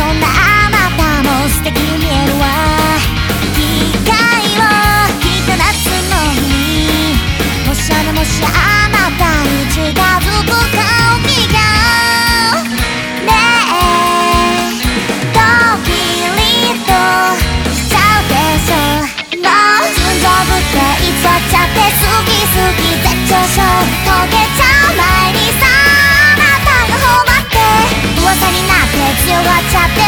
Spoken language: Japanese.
んなあなたも素敵に見えるわ。機会をきっと夏の日に、もしあなたに近づく香りがねえドキリとしちゃうでしょ。もう純情ぶって偽っちゃって、好き好き絶頂症溶けちゃう前にさ、あなたが頬張って噂になって強がっちゃって